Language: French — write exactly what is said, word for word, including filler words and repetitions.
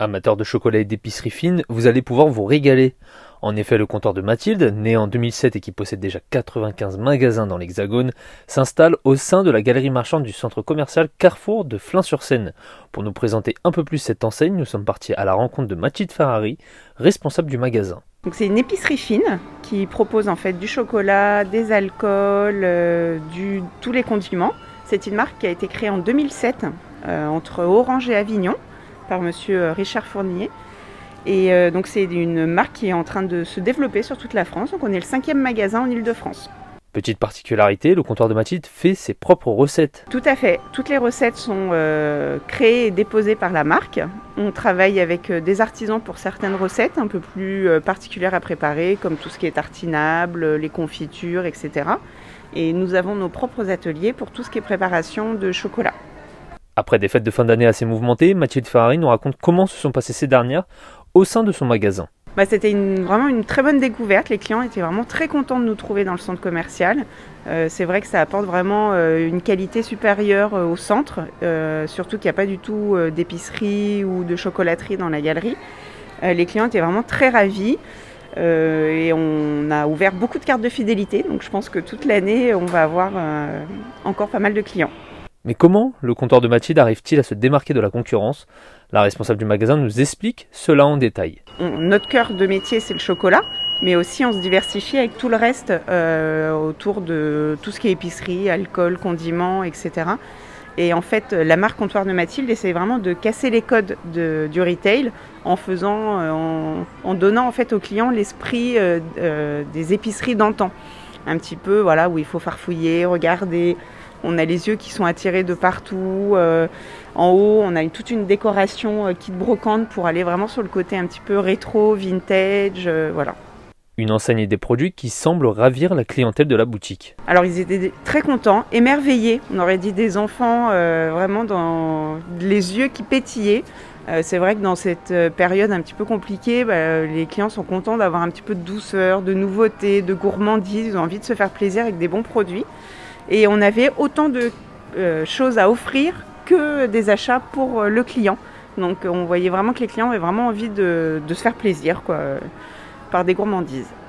Amateur de chocolat et d'épicerie fine, vous allez pouvoir vous régaler. En effet, le comptoir de Mathilde, né en deux mille sept et qui possède déjà quatre-vingt-quinze magasins dans l'Hexagone, s'installe au sein de la galerie marchande du centre commercial Carrefour de Flins-sur-Seine. Pour nous présenter un peu plus cette enseigne, nous sommes partis à la rencontre de Mathilde Ferrari, responsable du magasin. Donc c'est une épicerie fine qui propose en fait du chocolat, des alcools, euh, du, tous les condiments. C'est une marque qui a été créée en deux mille sept euh, entre Orange et Avignon par monsieur Richard Fournier. Et euh, donc c'est une marque qui est en train de se développer sur toute la France. Donc on est le cinquième magasin en Île-de-France. Petite particularité, le comptoir de Mathilde fait ses propres recettes. Tout à fait. Toutes les recettes sont euh, créées et déposées par la marque. On travaille avec euh, des artisans pour certaines recettes un peu plus euh, particulières à préparer, comme tout ce qui est tartinable, les confitures, et cetera. Et nous avons nos propres ateliers pour tout ce qui est préparation de chocolat. Après des fêtes de fin d'année assez mouvementées, Mathilde Ferrari nous raconte comment se sont passées ces dernières au sein de son magasin. Bah, c'était une, vraiment une très bonne découverte. Les clients étaient vraiment très contents de nous trouver dans le centre commercial. Euh, c'est vrai que ça apporte vraiment euh, une qualité supérieure euh, au centre, euh, surtout qu'il n'y a pas du tout euh, d'épicerie ou de chocolaterie dans la galerie. Euh, les clients étaient vraiment très ravis. Euh, et on a ouvert beaucoup de cartes de fidélité, donc je pense que toute l'année, on va avoir euh, encore pas mal de clients. Mais comment le comptoir de Mathilde arrive-t-il à se démarquer de la concurrence ? La responsable du magasin nous explique cela en détail. On, notre cœur de métier, c'est le chocolat, mais aussi on se diversifie avec tout le reste euh, autour de tout ce qui est épicerie, alcool, condiments, et cetera. Et en fait, la marque Comptoir de Mathilde essaie vraiment de casser les codes de, du retail en faisant, euh, en, en donnant en fait aux clients l'esprit euh, euh, des épiceries d'antan. Un petit peu, voilà, où il faut farfouiller, regarder. On a les yeux qui sont attirés de partout. Euh, en haut, on a une, toute une décoration euh, kit brocante pour aller vraiment sur le côté un petit peu rétro, vintage, euh, voilà. Une enseigne et des produits qui semblent ravir la clientèle de la boutique. Alors ils étaient très contents, émerveillés. On aurait dit des enfants euh, vraiment dans les yeux qui pétillaient. Euh, c'est vrai que dans cette période un petit peu compliquée, bah, les clients sont contents d'avoir un petit peu de douceur, de nouveauté, de gourmandise. Ils ont envie de se faire plaisir avec des bons produits. Et on avait autant de euh, choses à offrir que des achats pour le client. Donc on voyait vraiment que les clients avaient vraiment envie de, de se faire plaisir, quoi, par des gourmandises.